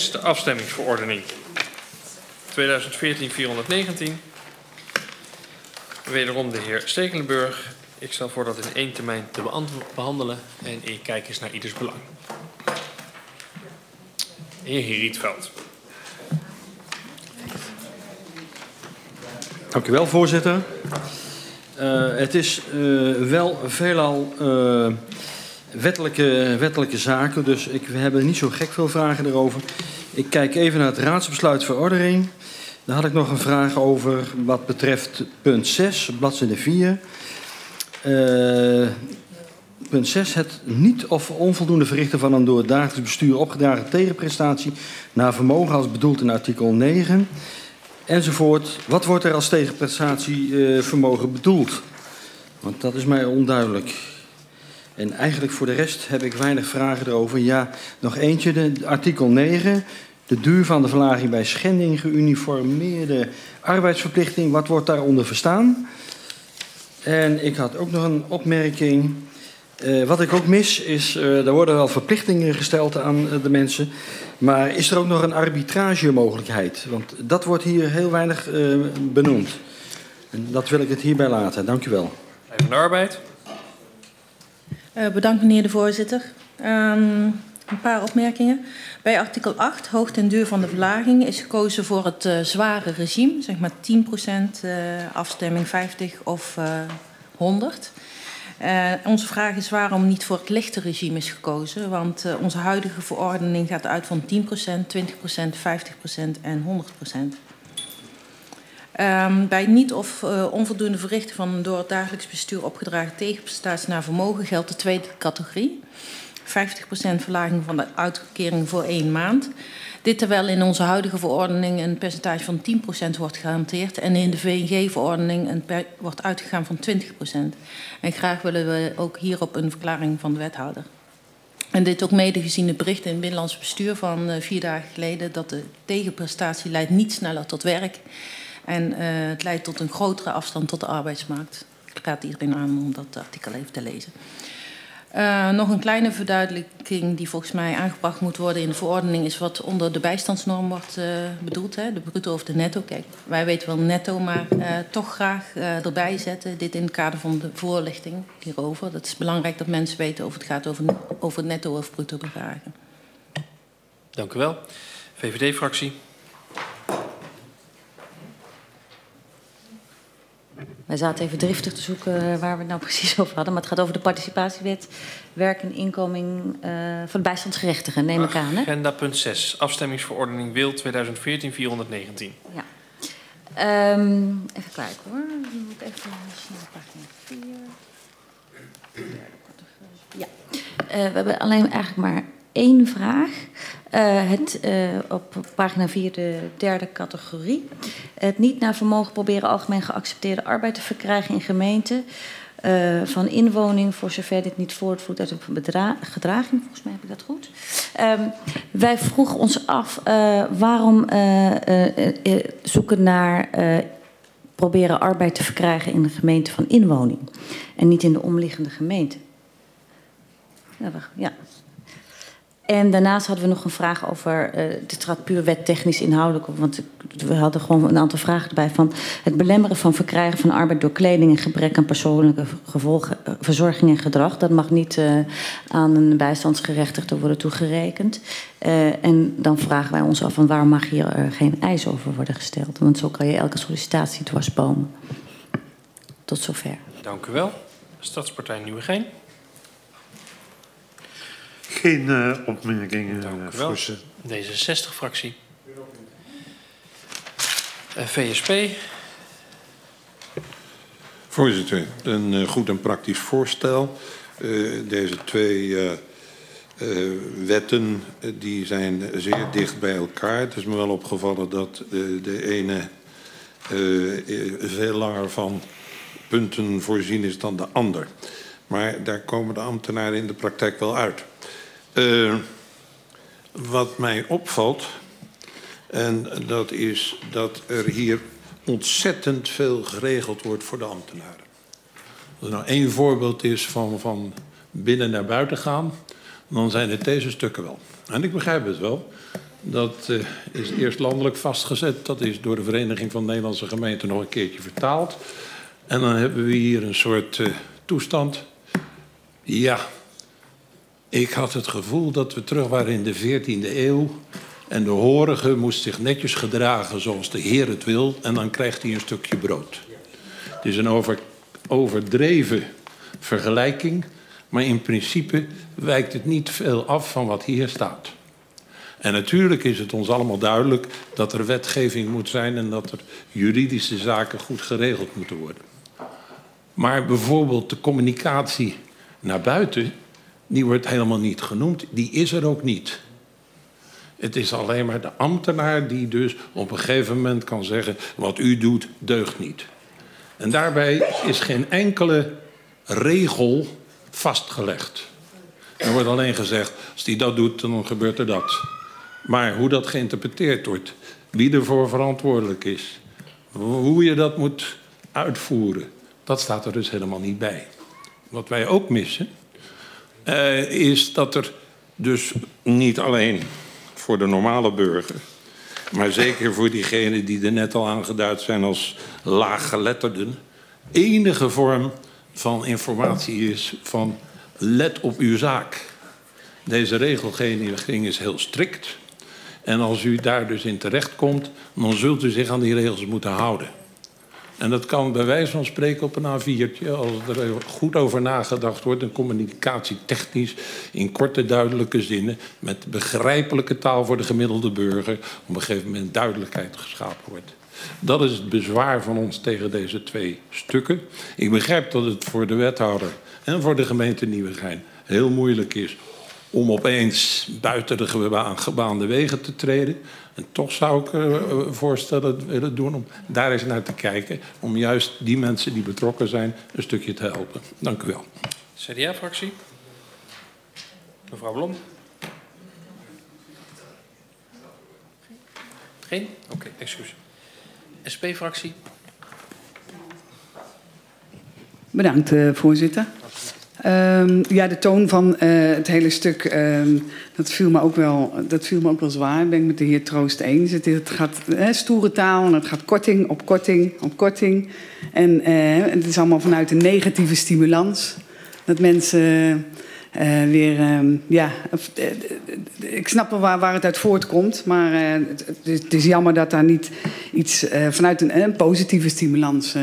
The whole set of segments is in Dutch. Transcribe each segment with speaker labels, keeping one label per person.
Speaker 1: 6, de afstemmingsverordening. 2014-419. Wederom de heer Stekelenburg. Ik stel voor dat in één termijn te behandelen en ik kijk eens naar ieders belang. Heer Rietveld.
Speaker 2: Dank u wel, voorzitter. Het is wel veelal wettelijke zaken, dus we hebben niet zo gek veel vragen erover. Ik kijk even naar het raadsbesluit verordening. Daar had ik nog een vraag over wat betreft punt 6, bladzijde 4. Punt 6, het niet of onvoldoende verrichten van een door het dagelijks bestuur opgedragen tegenprestatie naar vermogen als bedoeld in artikel 9. Enzovoort. Wat wordt er als tegenprestatievermogen bedoeld? Want dat is mij onduidelijk. En eigenlijk voor de rest heb ik weinig vragen erover. Ja, nog eentje, artikel 9. De duur van de verlaging bij schending geuniformeerde arbeidsverplichting. Wat wordt daaronder verstaan? En ik had ook nog een opmerking. Wat ik ook mis is, er worden wel verplichtingen gesteld aan de mensen. Maar is er ook nog een arbitragemogelijkheid? Want dat wordt hier heel weinig benoemd. En dat wil ik het hierbij laten. Dank u wel.
Speaker 1: Even de arbeid.
Speaker 3: Bedankt meneer de voorzitter. Een paar opmerkingen. Bij artikel 8, hoogte en duur van de verlaging, is gekozen voor het zware regime. Zeg maar 10% afstemming 50 of 100. Onze vraag is waarom niet voor het lichte regime is gekozen. Want onze huidige verordening gaat uit van 10%, 20%, 50% en 100%. Bij niet of onvoldoende verrichten van een door het dagelijks bestuur opgedragen tegenprestatie naar vermogen geldt de tweede categorie. 50% verlaging van de uitkering voor 1 maand. Dit terwijl in onze huidige verordening een percentage van 10% wordt gehanteerd en in de VNG-verordening wordt uitgegaan van 20%. En graag willen we ook hierop een verklaring van de wethouder. En dit ook mede gezien het bericht in het Binnenlands Bestuur van 4 dagen geleden dat de tegenprestatie leidt niet sneller tot werk en het leidt tot een grotere afstand tot de arbeidsmarkt. Ik raad iedereen aan om dat artikel even te lezen. Nog een kleine verduidelijking die volgens mij aangebracht moet worden in de verordening is wat onder de bijstandsnorm wordt bedoeld. Hè? De bruto of de netto. Kijk, wij weten wel netto, maar toch graag erbij zetten. Dit in het kader van de voorlichting hierover. Dat is belangrijk dat mensen weten of het gaat over netto of bruto bedragen.
Speaker 1: Dank u wel. VVD-fractie.
Speaker 4: Wij zaten even driftig te zoeken waar we het nou precies over hadden. Maar het gaat over de participatiewet, werk en inkomen voor de bijstandsgerechtigen, neem ik aan. Hè?
Speaker 1: Agenda punt 6, afstemmingsverordening WIL 2014-419.
Speaker 4: Ja. Even kijken hoor. Dan moet ik even snel pagina 4. Ja. We hebben alleen eigenlijk maar 1 vraag. Op pagina 4 de derde categorie. Het niet naar vermogen proberen algemeen geaccepteerde arbeid te verkrijgen in gemeenten. Van inwoning, voor zover dit niet voortvloeit uit een gedraging. Volgens mij heb ik dat goed. Wij vroegen ons af waarom zoeken naar proberen arbeid te verkrijgen in de gemeente van inwoning. En niet in de omliggende gemeente. Ja. En daarnaast hadden we nog een vraag over, dit gaat puur wettechnisch inhoudelijk op, want we hadden gewoon een aantal vragen erbij van het belemmeren van verkrijgen van arbeid door kleding en gebrek aan persoonlijke verzorging en gedrag. Dat mag niet aan een bijstandsgerechtigde worden toegerekend. En dan vragen wij ons af van waarom mag hier geen eis over worden gesteld. Want zo kan je elke sollicitatie dwarsbomen. Tot zover.
Speaker 1: Dank u wel. Stadspartij Nieuwegein.
Speaker 5: Geen opmerkingen,
Speaker 1: voorzitter. D66-fractie. VSP.
Speaker 6: Voorzitter, een goed en praktisch voorstel. Deze 2 wetten die zijn zeer dicht bij elkaar. Het is me wel opgevallen dat de ene veel langer van punten voorzien is dan de ander. Maar daar komen de ambtenaren in de praktijk wel uit. Wat mij opvalt, en dat is dat er hier ontzettend veel geregeld wordt voor de ambtenaren. Als er nou 1 voorbeeld is van binnen naar buiten gaan, dan zijn het deze stukken wel. En ik begrijp het wel. Dat is eerst landelijk vastgezet. Dat is door de Vereniging van Nederlandse Gemeenten nog een keertje vertaald. En dan hebben we hier een soort toestand. Ja, ik had het gevoel dat we terug waren in de 14e eeuw. En de horige moest zich netjes gedragen zoals de Heer het wil. En dan krijgt hij een stukje brood. Het is een overdreven vergelijking. Maar in principe wijkt het niet veel af van wat hier staat. En natuurlijk is het ons allemaal duidelijk dat er wetgeving moet zijn en dat er juridische zaken goed geregeld moeten worden. Maar bijvoorbeeld de communicatie naar buiten, die wordt helemaal niet genoemd. Die is er ook niet. Het is alleen maar de ambtenaar die dus op een gegeven moment kan zeggen, wat u doet deugt niet. En daarbij is geen enkele regel vastgelegd. Er wordt alleen gezegd, als die dat doet, dan gebeurt er dat. Maar hoe dat geïnterpreteerd wordt, wie ervoor verantwoordelijk is, hoe je dat moet uitvoeren, dat staat er dus helemaal niet bij. Wat wij ook missen, is dat er dus niet alleen voor de normale burger, maar zeker voor diegenen die er net al aangeduid zijn als laaggeletterden, enige vorm van informatie is van let op uw zaak. Deze regelgeving is heel strikt. En als u daar dus in terechtkomt, dan zult u zich aan die regels moeten houden. En dat kan bij wijze van spreken op een A4'tje, als er goed over nagedacht wordt, en communicatietechnisch in korte, duidelijke zinnen, met begrijpelijke taal voor de gemiddelde burger, op een gegeven moment duidelijkheid geschapen wordt. Dat is het bezwaar van ons tegen deze twee stukken. Ik begrijp dat het voor de wethouder en voor de gemeente Nieuwegein heel moeilijk is om opeens buiten de gebaande wegen te treden. En toch zou ik voorstellen willen doen om daar eens naar te kijken, om juist die mensen die betrokken zijn een stukje te helpen. Dank u wel.
Speaker 1: CDA-fractie. Mevrouw Blom. Geen? Oké, excuus. SP-fractie.
Speaker 7: Bedankt, voorzitter. Ja, de toon van het hele stuk, dat viel me ook wel zwaar. Ik ben met de heer Troost eens. Het gaat stoere taal en het gaat korting op korting op korting. En het is allemaal vanuit een negatieve stimulans. Dat mensen ik snap wel waar het uit voortkomt. Maar het is jammer dat daar niet iets vanuit een positieve stimulans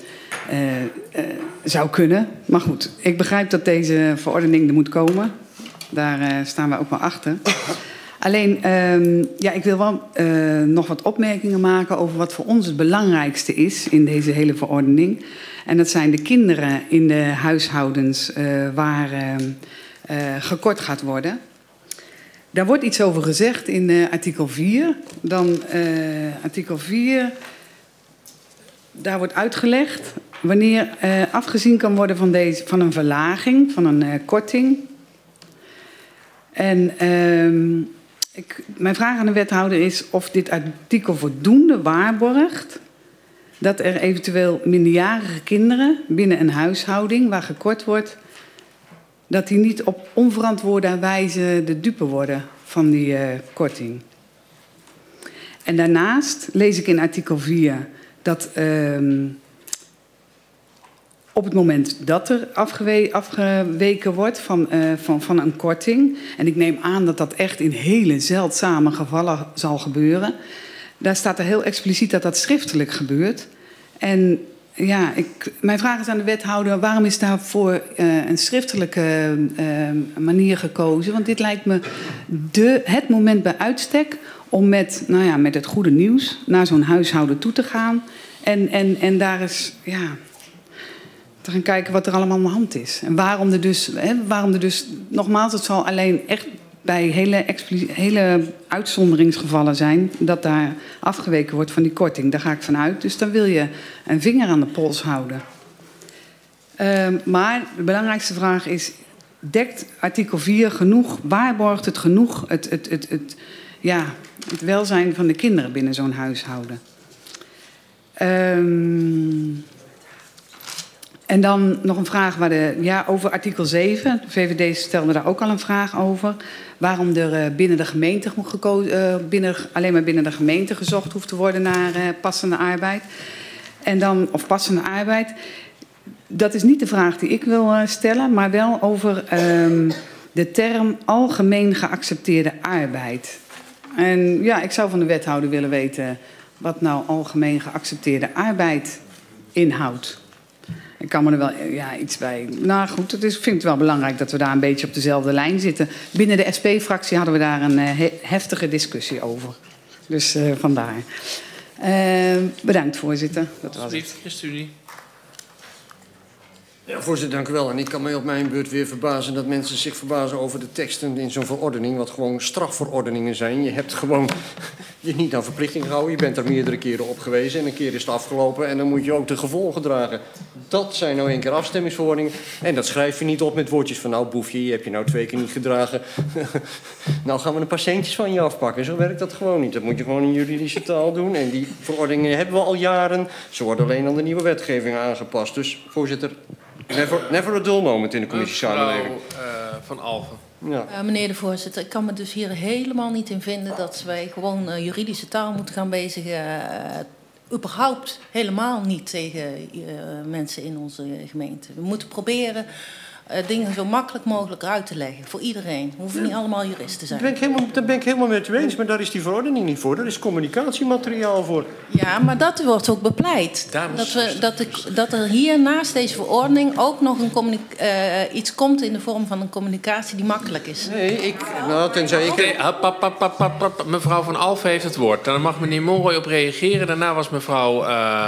Speaker 7: zou kunnen. Maar goed, ik begrijp dat deze verordening er moet komen. Daar staan we ook wel achter. Alleen, ik wil wel nog wat opmerkingen maken over wat voor ons het belangrijkste is in deze hele verordening. En dat zijn de kinderen in de huishoudens waar gekort gaat worden. Daar wordt iets over gezegd in artikel 4. Dan artikel 4, daar wordt uitgelegd wanneer afgezien kan worden van een verlaging, van een korting. En mijn vraag aan de wethouder is of dit artikel voldoende waarborgt dat er eventueel minderjarige kinderen binnen een huishouding waar gekort wordt, dat die niet op onverantwoorde wijze de dupe worden van die korting. En daarnaast lees ik in artikel 4 dat op het moment dat er afgeweken wordt van een korting, en ik neem aan dat dat echt in hele zeldzame gevallen zal gebeuren, daar staat er heel expliciet dat dat schriftelijk gebeurt. En ja, mijn vraag is aan de wethouder, waarom is daarvoor een schriftelijke manier gekozen? Want dit lijkt me het moment bij uitstek om met het goede nieuws naar zo'n huishouden toe te gaan. En daar is, te gaan kijken wat er allemaal aan de hand is. En waarom er dus nogmaals, het zal alleen echt bij hele uitzonderingsgevallen zijn dat daar afgeweken wordt van die korting. Daar ga ik vanuit. Dus dan wil je een vinger aan de pols houden. Maar de belangrijkste vraag is, dekt artikel 4 genoeg, waarborgt het genoeg het welzijn van de kinderen binnen zo'n En dan nog een vraag over artikel 7. De VVD stelde daar ook al een vraag over. Waarom er binnen de gemeente alleen maar binnen de gemeente gezocht hoeft te worden naar passende arbeid. Of passende arbeid. Dat is niet de vraag die ik wil stellen, maar wel over de term algemeen geaccepteerde arbeid. En ja, ik zou van de wethouder willen weten wat nou algemeen geaccepteerde arbeid inhoudt. Ik kan me er wel iets bij. Nou goed, ik vind het wel belangrijk dat we daar een beetje op dezelfde lijn zitten. Binnen de SP-fractie hadden we daar een heftige discussie over. Dus vandaar. Bedankt, voorzitter. Dat was het.
Speaker 1: ChristenUnie.
Speaker 8: Ja, voorzitter, dank u wel. En ik kan mij op mijn beurt weer verbazen dat mensen zich verbazen over de teksten in zo'n verordening, wat gewoon strafverordeningen zijn. Je hebt gewoon je niet aan verplichting gehouden. Je bent er meerdere keren op gewezen en een keer is het afgelopen en dan moet je ook de gevolgen dragen. Dat zijn nou 1 keer afstemmingsverordeningen en dat schrijf je niet op met woordjes van nou boefje, je hebt je nou 2 keer niet gedragen. Nou gaan we een paar centjes van je afpakken. Zo werkt dat gewoon niet. Dat moet je gewoon in juridische taal doen en die verordeningen hebben we al jaren. Ze worden alleen aan de nieuwe wetgeving aangepast. Dus voorzitter, never a dull moment in de commissie samenleving.
Speaker 1: Van Alphen.
Speaker 8: Ja.
Speaker 3: Meneer de voorzitter, ik kan me dus hier helemaal niet in vinden dat wij gewoon juridische taal moeten gaan bezigen. Überhaupt helemaal niet tegen mensen in onze gemeente. We moeten proberen dingen zo makkelijk mogelijk uit te leggen. Voor iedereen. We hoeven niet allemaal juristen te zijn.
Speaker 8: Dat ben ik helemaal met u eens, maar daar is die verordening niet voor. Daar is communicatiemateriaal voor.
Speaker 3: Ja, maar dat wordt ook bepleit. Dat er hier naast deze verordening ook nog iets komt in de vorm van een communicatie die makkelijk is.
Speaker 8: Nee, tenzij ik...
Speaker 1: Okay, mevrouw Van Alphen heeft het woord. Dan mag meneer Monroy op reageren. Daarna was mevrouw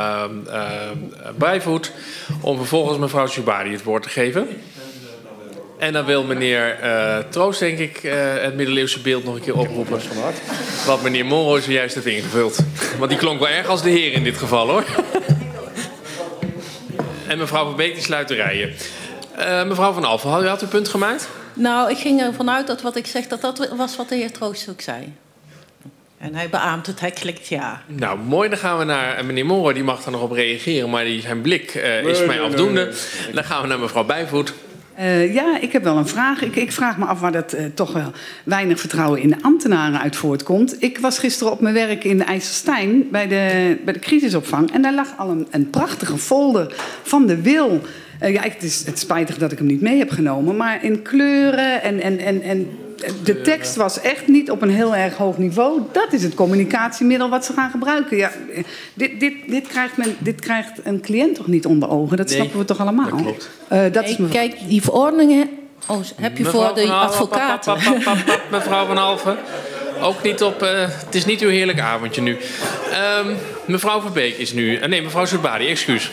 Speaker 1: Bijvoet om vervolgens mevrouw Subadi het woord te geven. En dan wil meneer Troost, denk ik, het middeleeuwse beeld nog een keer oproepen. Wat meneer Monroy zojuist heeft ingevuld. Want die klonk wel erg als de heer in dit geval, hoor. En mevrouw Van Beek die sluit de rijen. Mevrouw Van Alphen, had u uw punt gemaakt?
Speaker 3: Nou, ik ging ervan uit dat wat ik zeg, dat was wat de heer Troost ook zei. En hij beaamt het, hij klikt ja.
Speaker 1: Nou, mooi. Dan gaan we naar meneer Monroy. Die mag daar nog op reageren, maar zijn blik is mij afdoende. Nee. Dan gaan we naar mevrouw Bijvoet.
Speaker 7: Ja, ik heb wel een vraag. Ik vraag me af waar dat toch wel weinig vertrouwen in de ambtenaren uit voortkomt. Ik was gisteren op mijn werk in de IJsselstein bij de crisisopvang. En daar lag al een prachtige folder van de wil. Het is spijtig dat ik hem niet mee heb genomen. Maar in kleuren en de tekst was echt niet op een heel erg hoog niveau. Dat is het communicatiemiddel wat ze gaan gebruiken. Ja, dit krijgt een cliënt toch niet onder ogen? Dat snappen we toch allemaal?
Speaker 1: Dat klopt.
Speaker 3: Kijk, die verordeningen heb je voor de advocaten.
Speaker 1: Mevrouw Van Alphen. Ook niet op... het is niet uw heerlijk avondje nu. Mevrouw Verbeek is nu... nee, mevrouw Subadi, excuus.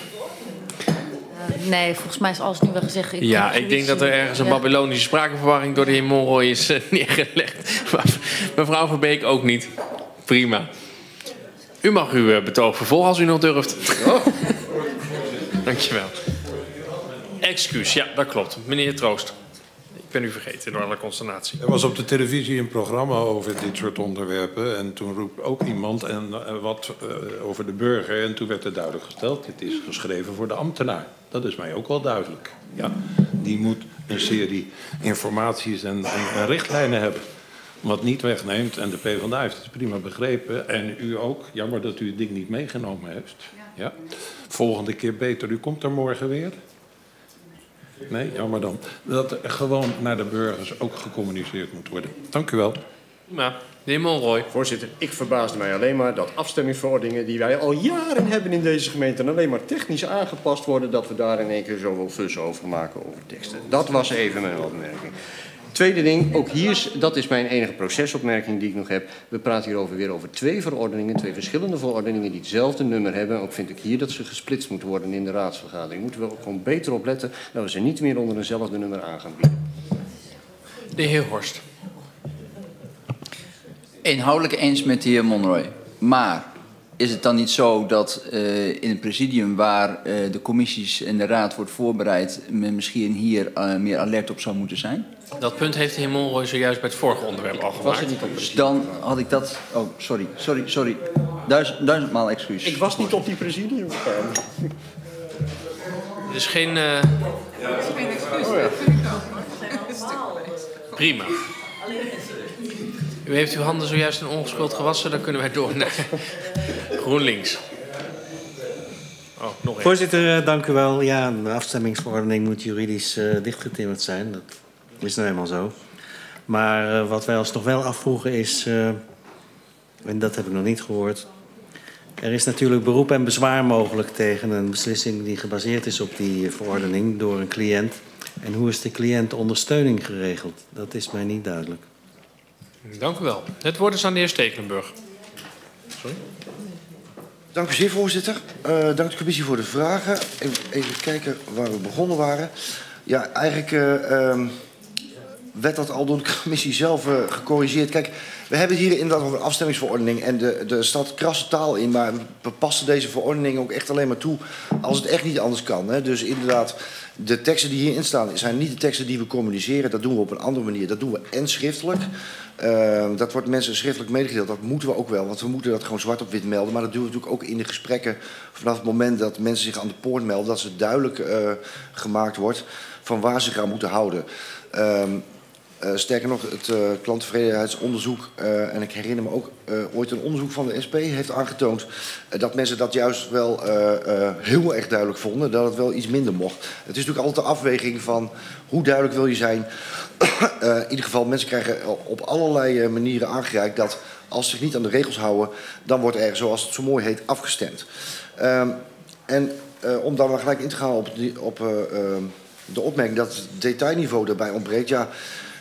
Speaker 4: Nee, volgens mij is alles nu wel gezegd.
Speaker 1: Ik denk dat er ergens een Babylonische spraakverwarring door de heer Monroy is neergelegd. Maar mevrouw Verbeek ook niet. Prima. U mag uw betoog vervolgen als u nog durft. Oh. Dankjewel. Excuus, ja, dat klopt. Meneer Troost. Ik ben u vergeten door alle consternatie.
Speaker 6: Er was op de televisie een programma over dit soort onderwerpen. En toen roept ook iemand wat over de burger. En toen werd er duidelijk gesteld, dit is geschreven voor de ambtenaar. Dat is mij ook wel duidelijk. Ja, die moet een serie informaties en richtlijnen hebben. Wat niet wegneemt, en de PvdA heeft het prima begrepen. En u ook, jammer dat u het ding niet meegenomen heeft. Ja. Volgende keer beter, u komt er morgen weer. Nee, jammer dan. Dat er gewoon naar de burgers ook gecommuniceerd moet worden. Dank u wel.
Speaker 1: Ja, de heer Monroy.
Speaker 8: Voorzitter, ik verbaasde mij alleen maar dat afstemmingsverordeningen die wij al jaren hebben in deze gemeente en alleen maar technisch aangepast worden, dat we daar in één keer zoveel fuss over maken over teksten. Dat was even mijn opmerking. Tweede ding, ook hier, dat is mijn enige procesopmerking die ik nog heb. We praten hier weer over 2 verordeningen, 2 verschillende verordeningen die hetzelfde nummer hebben. Ook vind ik hier dat ze gesplitst moeten worden in de raadsvergadering. Moeten we ook gewoon beter opletten dat we ze niet meer onder eenzelfde nummer aan gaan bieden.
Speaker 1: De heer Horst.
Speaker 9: Inhoudelijk eens met de heer Monroy. Maar is het dan niet zo dat in het presidium waar de commissies en de raad wordt voorbereid, men misschien hier meer alert op zou moeten zijn?
Speaker 1: Dat punt heeft de heer Monroy zojuist bij het vorige onderwerp al gemaakt.
Speaker 9: Dus dan had ik dat... Oh, sorry. Duizendmaal excuus.
Speaker 8: Ik was niet op die presidium.
Speaker 1: Er is geen... Prima. U heeft uw handen zojuist in ongeschuld gewassen. Dan kunnen wij door naar GroenLinks. Oh, nog één.
Speaker 10: Voorzitter, dank u wel. Ja, een afstemmingsverordening moet juridisch dichtgetimmerd zijn. Dat is nou eenmaal zo. Maar wat wij ons nog wel afvroegen is... en dat heb ik nog niet gehoord... Er is natuurlijk beroep en bezwaar mogelijk tegen een beslissing die gebaseerd is op die verordening door een cliënt. En hoe is de cliëntondersteuning geregeld? Dat is mij niet duidelijk.
Speaker 1: Dank u wel. Het woord is aan de heer Stekelenburg. Sorry.
Speaker 11: Dank u zeer, voorzitter. Dank de commissie voor de vragen. Even kijken waar we begonnen waren. Ja, eigenlijk werd dat al door de commissie zelf gecorrigeerd. Kijk, we hebben hier inderdaad over een afstemmingsverordening en er staat krasse taal in, maar we passen deze verordening ook echt alleen maar toe als het echt niet anders kan. Hè. Dus inderdaad, de teksten die hierin staan zijn niet de teksten die we communiceren. Dat doen we op een andere manier. Dat doen we en schriftelijk. Dat wordt mensen schriftelijk medegedeeld. Dat moeten we ook wel, want we moeten dat gewoon zwart op wit melden. Maar dat doen we natuurlijk ook in de gesprekken vanaf het moment dat mensen zich aan de poort melden. Dat ze duidelijk gemaakt wordt van waar ze zich aan moeten houden. Sterker nog, het klanttevredenheidsonderzoek, en ik herinner me ook ooit een onderzoek van de SP heeft aangetoond dat mensen dat juist wel heel erg duidelijk vonden, dat het wel iets minder mocht. Het is natuurlijk altijd de afweging van hoe duidelijk wil je zijn. In ieder geval, mensen krijgen op allerlei manieren aangereikt dat als ze zich niet aan de regels houden, dan wordt er, zoals het zo mooi heet, afgestemd. Om daar maar gelijk in te gaan op de opmerking dat het detailniveau daarbij ontbreekt, ja...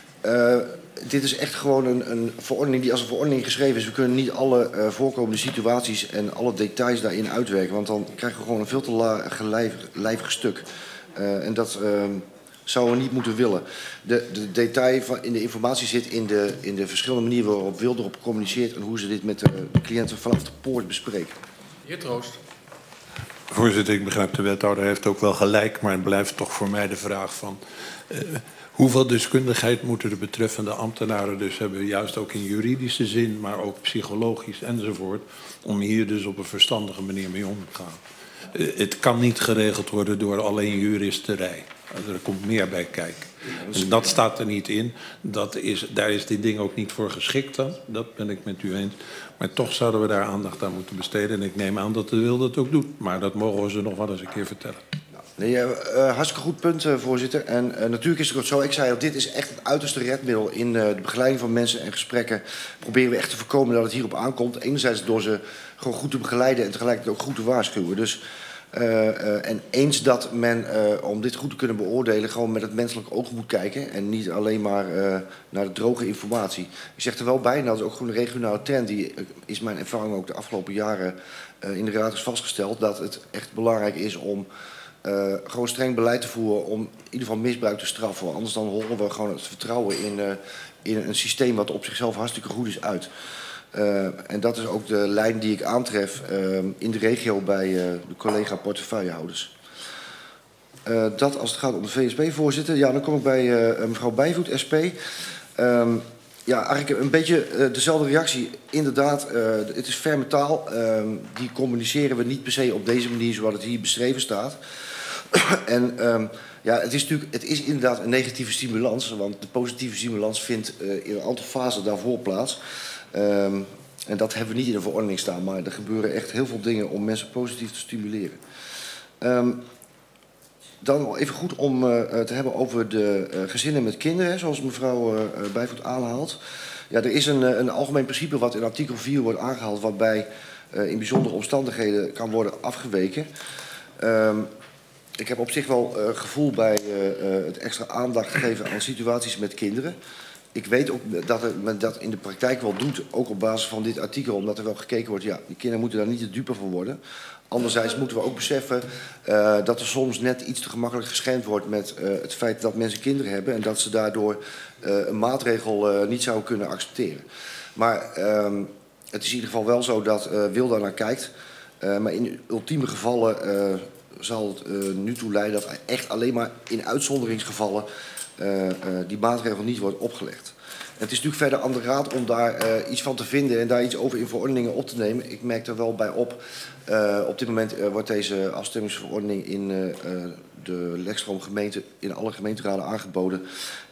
Speaker 11: dit is echt gewoon een verordening die als een verordening geschreven is. We kunnen niet alle voorkomende situaties en alle details daarin uitwerken. Want dan krijgen we gewoon een veel te lijvig stuk. En dat zouden we niet moeten willen. De detail in de informatie zit in de verschillende manieren waarop Wilder communiceert en hoe ze dit met de cliënten vanaf de poort bespreken.
Speaker 1: Heer Troost.
Speaker 6: Voorzitter, ik begrijp de wethouder heeft ook wel gelijk, maar het blijft toch voor mij de vraag van... hoeveel deskundigheid moeten de betreffende ambtenaren dus hebben, juist ook in juridische zin, maar ook psychologisch enzovoort, om hier dus op een verstandige manier mee om te gaan. Het kan niet geregeld worden door alleen juristerij. Er komt meer bij kijken. Dus dat staat er niet in. Daar is dit ding ook niet voor geschikt dan. Dat ben ik met u eens. Maar toch zouden we daar aandacht aan moeten besteden. En ik neem aan dat de Wil dat ook doet. Maar dat mogen we ze nog wel eens een keer vertellen.
Speaker 11: Nee, hartstikke goed punt, voorzitter. En natuurlijk is het ook zo, ik zei al, dit is echt het uiterste redmiddel in de begeleiding van mensen en gesprekken. Proberen we echt te voorkomen dat het hierop aankomt. Enerzijds door ze gewoon goed te begeleiden en tegelijkertijd ook goed te waarschuwen. Dus, en eens dat men, om dit goed te kunnen beoordelen, gewoon met het menselijk oog moet kijken. En niet alleen maar naar de droge informatie. Ik zeg er wel bij, en dat is ook gewoon een regionale trend. Die is mijn ervaring ook de afgelopen jaren in de Raad is vastgesteld. Dat het echt belangrijk is om... gewoon streng beleid te voeren om in ieder geval misbruik te straffen. Want anders dan horen we gewoon het vertrouwen in een systeem wat op zichzelf hartstikke goed is uit. En dat is ook de lijn die ik aantref in de regio bij de collega portefeuillehouders. Dat als het gaat om de VSP-voorzitter. Ja, dan kom ik bij mevrouw Bijvoet, SP. Ja, eigenlijk een beetje dezelfde reactie. Inderdaad, het is ferme taal. Die communiceren we niet per se op deze manier zoals het hier beschreven staat. En ja, het is inderdaad een negatieve stimulans. Want de positieve stimulans vindt in een aantal fasen daarvoor plaats. En dat hebben we niet in de verordening staan. Maar er gebeuren echt heel veel dingen om mensen positief te stimuleren. Dan wel even goed om te hebben over de gezinnen met kinderen, zoals mevrouw Bijvoet aanhaalt. Ja, er is een algemeen principe wat in artikel 4 wordt aangehaald, waarbij in bijzondere omstandigheden kan worden afgeweken. Ik heb op zich wel gevoel bij het extra aandacht geven aan situaties met kinderen. Ik weet ook dat men dat in de praktijk wel doet, ook op basis van dit artikel, omdat er wel gekeken wordt, ja, die kinderen moeten daar niet de dupe van worden. Anderzijds moeten we ook beseffen dat er soms net iets te gemakkelijk geschermd wordt met het feit dat mensen kinderen hebben en dat ze daardoor een maatregel niet zouden kunnen accepteren. Maar het is in ieder geval wel zo dat Wil daar naar kijkt. Maar in ultieme gevallen zal het nu toe leiden dat echt alleen maar in uitzonderingsgevallen die maatregel niet wordt opgelegd. Het is natuurlijk verder aan de Raad om daar iets van te vinden en daar iets over in verordeningen op te nemen. Ik merk er wel bij op. Op dit moment wordt deze afstemmingsverordening in de Lekstroomgemeente in alle gemeenteraden aangeboden.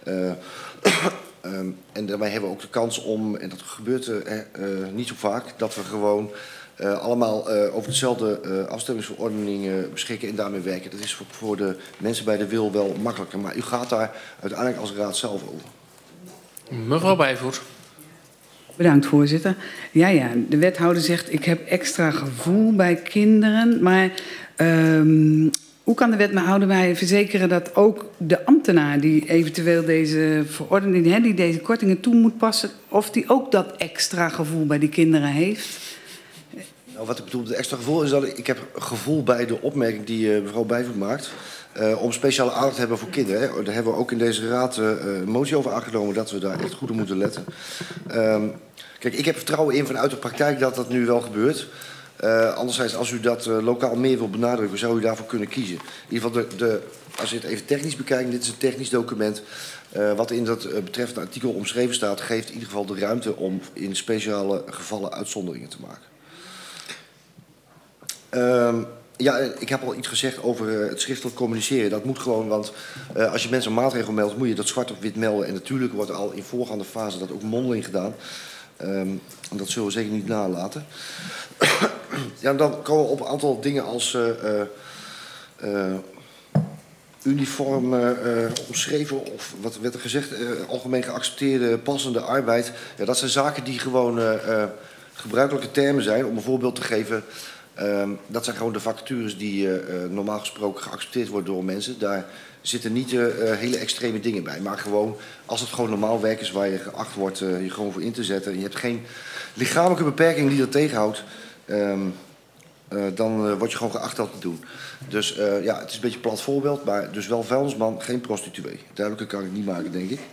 Speaker 11: En daarmee hebben we ook de kans om, en dat gebeurt niet zo vaak, dat we gewoon allemaal over dezelfde afstemmingsverordening beschikken en daarmee werken. Dat is voor de mensen bij de wil wel makkelijker. Maar u gaat daar uiteindelijk als raad zelf over.
Speaker 1: Mevrouw Bijvoet.
Speaker 7: Bedankt, voorzitter. Ja, de wethouder zegt, ik heb extra gevoel bij kinderen. Maar hoe kan de wethouder mij verzekeren dat ook de ambtenaar die eventueel deze verordening, die deze kortingen toe moet passen, of die ook dat extra gevoel bij die kinderen heeft?
Speaker 11: Nou, wat ik bedoel met extra gevoel is dat ik heb gevoel bij de opmerking die mevrouw Bijvoet maakt. Om speciale aandacht te hebben voor kinderen. Hè. Daar hebben we ook in deze raad een motie over aangenomen dat we daar echt goed op moeten letten. Kijk, ik heb vertrouwen in vanuit de praktijk dat dat nu wel gebeurt. Anderzijds, als u dat lokaal meer wil benadrukken, zou u daarvoor kunnen kiezen. In ieder geval, als je het even technisch bekijkt, dit is een technisch document. Wat in dat betreffende artikel omschreven staat, geeft in ieder geval de ruimte om in speciale gevallen uitzonderingen te maken. Ja, ik heb al iets gezegd over het schriftelijk communiceren. Dat moet gewoon, want als je mensen een maatregel meldt, moet je dat zwart op wit melden. En natuurlijk wordt al in voorgaande fase dat ook mondeling gedaan. En dat zullen we zeker niet nalaten. Ja, dan komen we op een aantal dingen als uniform omschreven, of wat werd er gezegd, algemeen geaccepteerde passende arbeid. Ja, dat zijn zaken die gewoon gebruikelijke termen zijn. Om een voorbeeld te geven, dat zijn gewoon de vacatures die normaal gesproken geaccepteerd worden door mensen. Daar zitten niet hele extreme dingen bij. Maar gewoon, als het gewoon normaal werk is waar je geacht wordt je gewoon voor in te zetten. En je hebt geen lichamelijke beperking die dat tegenhoudt. Dan word je gewoon geacht dat te doen. Dus ja, het is een beetje een plat voorbeeld. Maar dus wel vuilnisman, geen prostituee. Duidelijker kan ik niet maken, denk ik.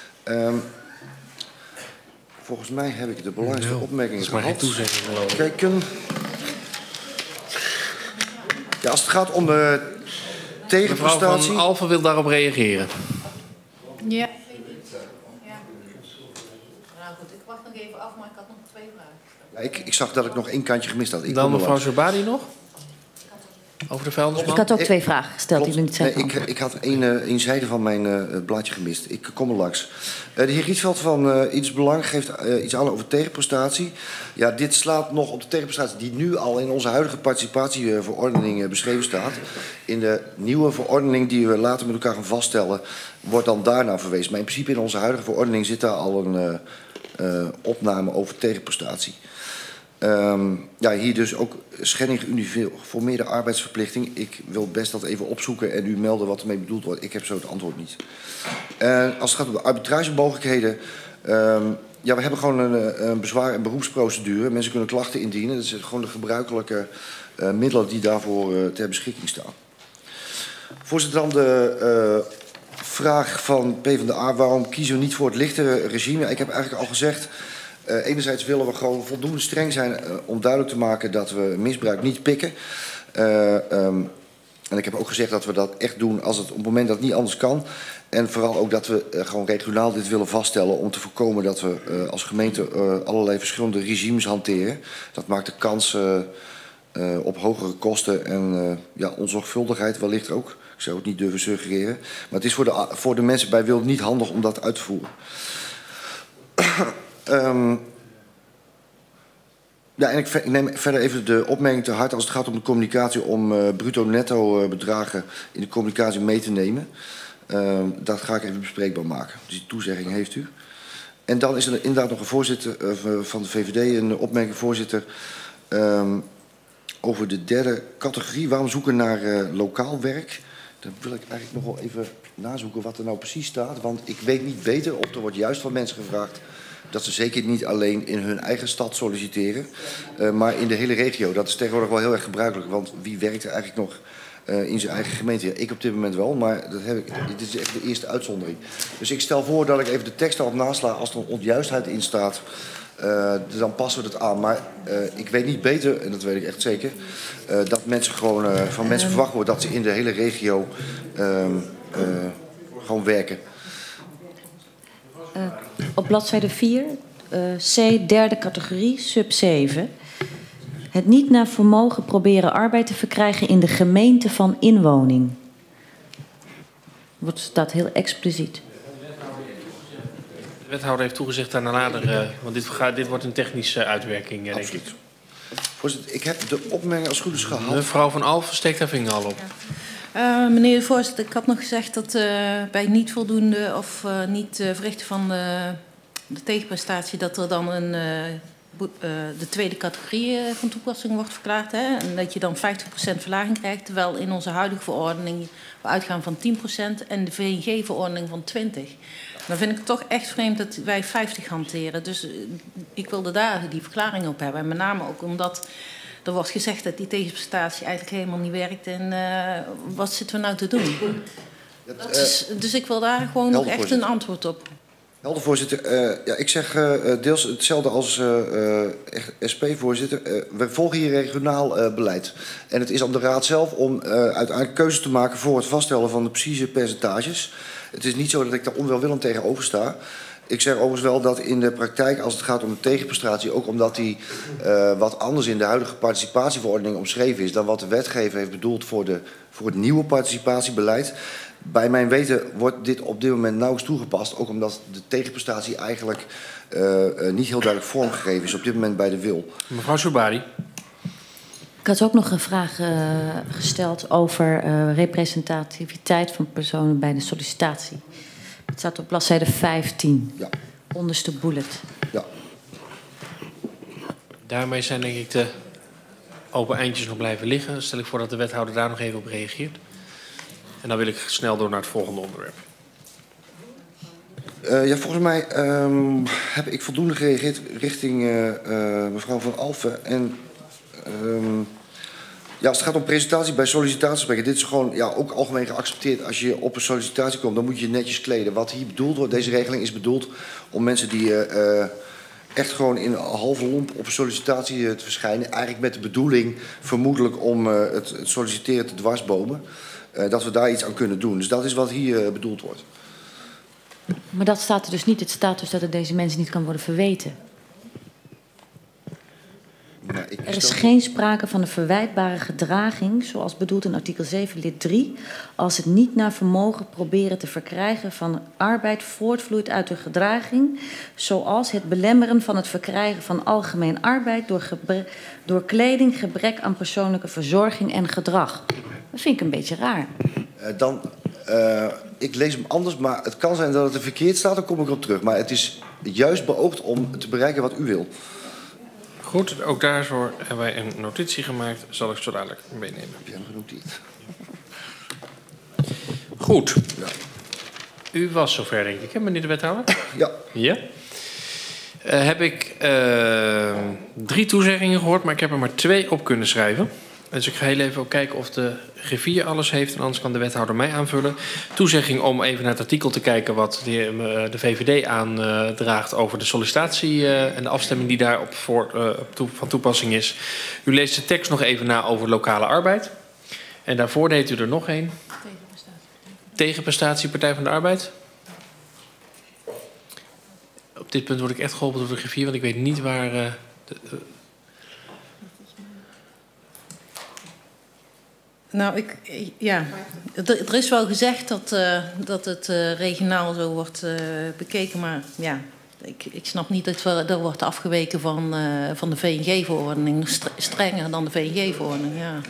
Speaker 11: Volgens mij heb ik de belangrijkste opmerkingen gehad.
Speaker 1: Dat is maar geen toezegging, geloof ik.
Speaker 11: Kijken. Ja, als het gaat om tegenprestatie...
Speaker 1: Mevrouw van Alphen wil daarop reageren.
Speaker 3: Ja. Nou goed, ik wacht nog even af, maar ik had nog 2 vragen.
Speaker 11: Ja, ik zag dat ik nog 1 kantje gemist had.
Speaker 1: Dan mevrouw Zerbadi nog? Over de vuilnisman?
Speaker 4: Ik had ook 2 vragen gesteld die u niet zei.
Speaker 11: Ik had één zijde van mijn blaadje gemist. Ik kom er langs. De heer Rietveld van Iets Belang geeft iets aan over tegenprestatie. Ja, dit slaat nog op de tegenprestatie die nu al in onze huidige participatieverordening beschreven staat. In de nieuwe verordening die we later met elkaar gaan vaststellen, wordt dan daarna verwezen. Maar in principe in onze huidige verordening zit daar al een opname over tegenprestatie. Ja, hier dus ook schending geuniformeerde arbeidsverplichting. Ik wil best dat even opzoeken en u melden wat ermee bedoeld wordt. Ik heb zo het antwoord niet. Als het gaat om de arbitragemogelijkheden. Ja, we hebben gewoon een bezwaar- en beroepsprocedure. Mensen kunnen klachten indienen. Dat zijn gewoon de gebruikelijke middelen die daarvoor ter beschikking staan. Voorzitter, dan de vraag van PvdA. Waarom kiezen we niet voor het lichtere regime? Ja, ik heb eigenlijk al gezegd... enerzijds willen we gewoon voldoende streng zijn om duidelijk te maken dat we misbruik niet pikken. En ik heb ook gezegd dat we dat echt doen als het op het moment dat het niet anders kan. En vooral ook dat we gewoon regionaal dit willen vaststellen om te voorkomen dat we als gemeente allerlei verschillende regimes hanteren. Dat maakt de kans op hogere kosten en ja, onzorgvuldigheid wellicht ook. Ik zou het niet durven suggereren. Maar het is voor de mensen bij Wil niet handig om dat uit te voeren. Ja, en ik neem verder even de opmerking te harte als het gaat om de communicatie om bruto-netto bedragen in de communicatie mee te nemen. Dat ga ik even bespreekbaar maken. Dus die toezegging heeft u. En dan is er inderdaad nog een voorzitter van de VVD, een opmerking, voorzitter, over de derde categorie. Waarom zoeken naar lokaal werk? Dan wil ik eigenlijk nog wel even nazoeken wat er nou precies staat. Want ik weet niet beter of er wordt juist van mensen gevraagd dat ze zeker niet alleen in hun eigen stad solliciteren, maar in de hele regio. Dat is tegenwoordig wel heel erg gebruikelijk, want wie werkt er eigenlijk nog in zijn eigen gemeente? Ja, ik op dit moment wel, maar dit is echt de eerste uitzondering. Dus ik stel voor dat ik even de tekst erop nasla. Als er een onjuistheid in staat, dan passen we dat aan. Maar ik weet niet beter, en dat weet ik echt zeker, dat mensen gewoon van mensen verwacht wordt dat ze in de hele regio gewoon werken.
Speaker 4: op bladzijde 4, C, derde categorie, sub 7. Het niet naar vermogen proberen arbeid te verkrijgen in de gemeente van inwoning. Dat staat heel expliciet.
Speaker 1: De wethouder heeft toegezegd aan een later, want dit wordt een technische uitwerking, denk ik.
Speaker 11: Voorzitter, ik heb de opmerking als goed is gehad.
Speaker 1: Mevrouw Van Alphen steekt haar vinger al op.
Speaker 3: Meneer de voorzitter, ik had nog gezegd dat bij niet voldoende of niet verrichten van de tegenprestatie, dat er dan de tweede categorie van toepassing wordt verklaard. Hè? En dat je dan 50% verlaging krijgt, terwijl in onze huidige verordening we uitgaan van 10% en de VNG-verordening van 20%. Dan vind ik het toch echt vreemd dat wij 50 hanteren. Dus ik wilde daar die verklaring op hebben. En met name ook omdat er wordt gezegd dat die tegenprestatie eigenlijk helemaal niet werkt. En wat zitten we nou te doen? Dus ik wil daar gewoon nog echt een antwoord op.
Speaker 11: Helder, voorzitter. Ja, ik zeg deels hetzelfde als SP-voorzitter. We volgen hier regionaal beleid. En het is aan de raad zelf om uiteindelijk keuzes te maken voor het vaststellen van de precieze percentages. Het is niet zo dat ik daar onwelwillend tegenover sta. Ik zeg overigens wel dat in de praktijk, als het gaat om de tegenprestatie, ook omdat die wat anders in de huidige participatieverordening omschreven is dan wat de wetgever heeft bedoeld voor het nieuwe participatiebeleid. Bij mijn weten wordt dit op dit moment nauwelijks toegepast, ook omdat de tegenprestatie eigenlijk niet heel duidelijk vormgegeven is op dit moment bij de wil.
Speaker 1: Mevrouw Soubari.
Speaker 4: Ik had ook nog een vraag gesteld over representativiteit van personen bij de sollicitatie. Het staat op bladzijde 15,
Speaker 11: ja.
Speaker 4: Onderste bullet.
Speaker 11: Ja.
Speaker 1: Daarmee zijn denk ik de open eindjes nog blijven liggen. Dan stel ik voor dat de wethouder daar nog even op reageert. En dan wil ik snel door naar het volgende onderwerp.
Speaker 11: Ja, volgens mij heb ik voldoende gereageerd richting mevrouw Van Alphen. En ja, als het gaat om presentatie bij sollicitatiegesprekken, dit is gewoon ja, ook algemeen geaccepteerd. Als je op een sollicitatie komt, dan moet je je netjes kleden. Wat hier bedoeld wordt, deze regeling is bedoeld om mensen die echt gewoon in een halve lomp op een sollicitatie te verschijnen. Eigenlijk met de bedoeling vermoedelijk om het solliciteren te dwarsbomen. Dat we daar iets aan kunnen doen. Dus dat is wat hier bedoeld wordt.
Speaker 4: Maar dat staat er dus niet. Het staat dus dat het deze mensen niet kan worden verweten.
Speaker 11: Nou,
Speaker 4: Er is geen sprake van een verwijtbare gedraging, zoals bedoeld in artikel 7 lid 3, als het niet naar vermogen proberen te verkrijgen van arbeid voortvloeit uit de gedraging, zoals het belemmeren van het verkrijgen van algemeen arbeid door kleding, gebrek aan persoonlijke verzorging en gedrag. Dat vind ik een beetje raar.
Speaker 11: Ik lees hem anders, maar het kan zijn dat het er verkeerd staat, dan kom ik op terug. Maar het is juist beoogd om te bereiken wat u wil.
Speaker 1: Goed, ook daarvoor hebben wij een notitie gemaakt. Zal ik zo dadelijk meenemen.
Speaker 11: Heb je hem genoteerd?
Speaker 1: Goed. Ja. U was zover, denk ik, hè, meneer de wethouder?
Speaker 11: Ja.
Speaker 1: Ja? Heb ik 3 toezeggingen gehoord, maar ik heb er maar 2 op kunnen schrijven. Dus ik ga heel even ook kijken of de griffier alles heeft. En anders kan de wethouder mij aanvullen. Toezegging om even naar het artikel te kijken wat de VVD aandraagt over de sollicitatie en de afstemming die daarop van toepassing is. U leest de tekst nog even na over lokale arbeid. En daarvoor deed u er nog één. Tegenprestatie Partij van de Arbeid. Op dit punt word ik echt geholpen door de griffier, want ik weet niet waar...
Speaker 3: Nou, ja, er is wel gezegd dat het regionaal zo wordt bekeken, maar ja, ik snap niet dat er wordt afgeweken van de VNG-verordening, strenger dan de VNG-verordening, ja.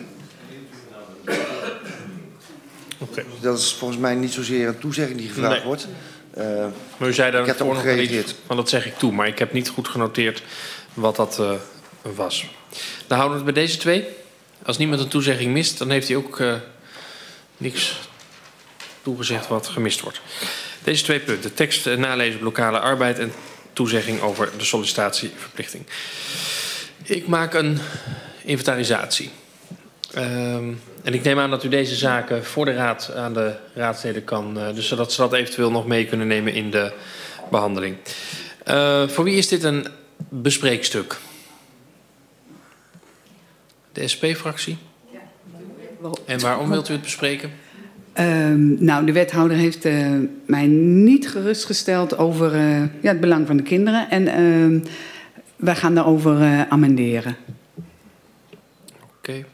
Speaker 1: Okay.
Speaker 11: Dat is volgens mij niet zozeer een toezegging die gevraagd wordt.
Speaker 1: Maar u zei daar
Speaker 11: ik heb erop gereageerd.
Speaker 1: Van dat zeg ik toe, maar ik heb niet goed genoteerd wat dat was. Dan houden we het bij deze 2. Als niemand een toezegging mist, dan heeft hij ook niks toegezegd wat gemist wordt. Deze 2 punten. Tekst nalezen op lokale arbeid en toezegging over de sollicitatieverplichting. Ik maak een inventarisatie. En ik neem aan dat u deze zaken voor de raad aan de raadsleden kan... dus zodat ze dat eventueel nog mee kunnen nemen in de behandeling. Voor wie is dit een bespreekstuk? De SP-fractie? En waarom wilt u het bespreken?
Speaker 7: Nou, de wethouder heeft mij niet gerustgesteld over het belang van de kinderen. En wij gaan daarover amenderen.
Speaker 1: Oké.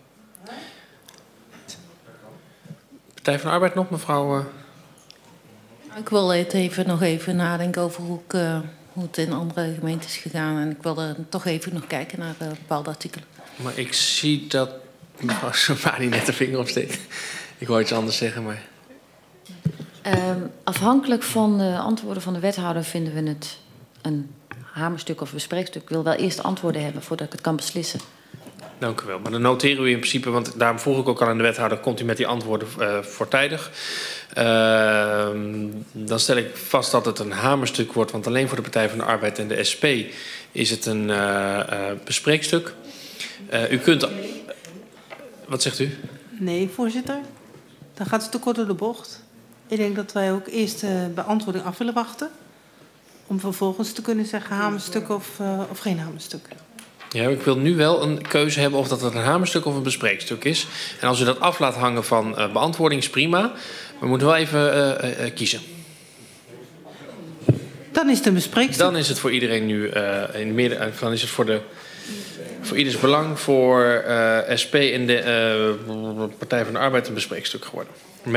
Speaker 1: Partij van de Arbeid nog, mevrouw?
Speaker 3: Ik wil nog even nadenken over hoe het in andere gemeentes is gegaan. En ik wil er toch even nog kijken naar bepaalde artikelen.
Speaker 1: Maar ik zie dat mevrouw Somani net de vinger opsteekt. Ik wou iets anders zeggen, maar...
Speaker 4: Afhankelijk van de antwoorden van de wethouder vinden we het een hamerstuk of bespreekstuk. Ik wil wel eerst antwoorden hebben voordat ik het kan beslissen.
Speaker 1: Dank u wel. Maar dan noteren we in principe, want daarom vroeg ik ook al aan de wethouder, komt u met die antwoorden voortijdig? Dan stel ik vast dat het een hamerstuk wordt, want alleen voor de Partij van de Arbeid en de SP is het een bespreekstuk. U kunt... Wat zegt u?
Speaker 12: Nee, voorzitter. Dan gaat het te kort door de bocht. Ik denk dat wij ook eerst de beantwoording af willen wachten. Om vervolgens te kunnen zeggen hamerstuk of geen hamerstuk.
Speaker 1: Ja, ik wil nu wel een keuze hebben of dat het een hamerstuk of een bespreekstuk is. En als u dat af laat hangen van beantwoording is prima. We moeten wel even kiezen.
Speaker 12: Dan is het een bespreekstuk.
Speaker 1: Dan is het voor iedereen nu in de midden. Dan is het voor ieders belang voor SP en de Partij van de Arbeid een bespreekstuk geworden.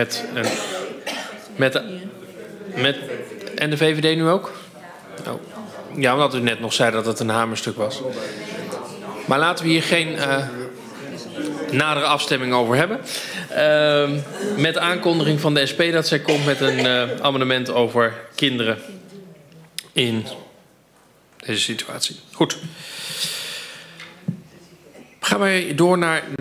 Speaker 1: En de VVD nu ook? Oh. Ja, omdat u net nog zei dat het een hamerstuk was. Maar laten we hier geen nadere afstemming over hebben. Met de aankondiging van de SP dat zij komt met een amendement over kinderen in deze situatie. Goed. Gaan wij door naar